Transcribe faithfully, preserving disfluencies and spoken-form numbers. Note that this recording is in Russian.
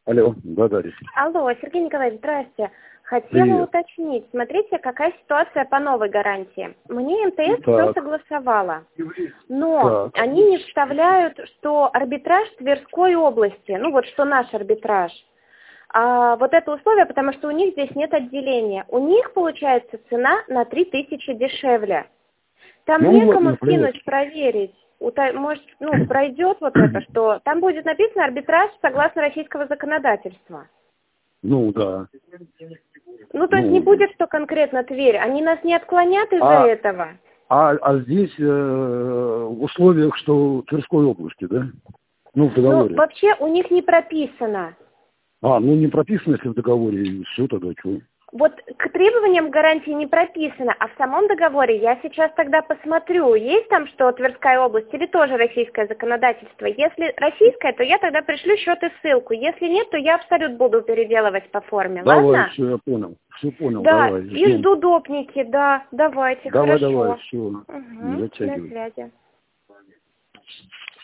Алло, да, да. Алло, Сергей Николаевич, здрасте. Хотела Привет. уточнить. Смотрите, какая ситуация по новой гарантии. Мне МТС Так. все согласовала. Но Так. они не вставляют, что арбитраж Тверской области, ну вот что наш арбитраж, а вот это условие, потому что у них здесь нет отделения. У них получается цена на три тысячи дешевле. Там Ну, некому ладно, скинуть, привет. проверить. Ута- Может, ну, пройдет вот это, что там будет написано арбитраж согласно российского законодательства. Ну, да. Ну, то есть не Ну, будет, что конкретно Тверь. Они нас не отклонят из-за а, этого. а, а здесь э, в условиях, что Тверской области, да? Ну, в Ну, договоре. вообще у них не прописано. А, ну не прописано, если в договоре, все тогда что? Вот к требованиям гарантии не прописано, а в самом договоре я сейчас тогда посмотрю, есть там что Тверская область или тоже российское законодательство. Если российское, то я тогда пришлю счет и ссылку. Если нет, то я абсолют буду переделывать по форме. Давай, Ладно? все, я понял. Все понял, Да, давай, и ждем. жду допники, да, давайте, Давай, давай, хорошо. все, не Угу, на затягивай. связи.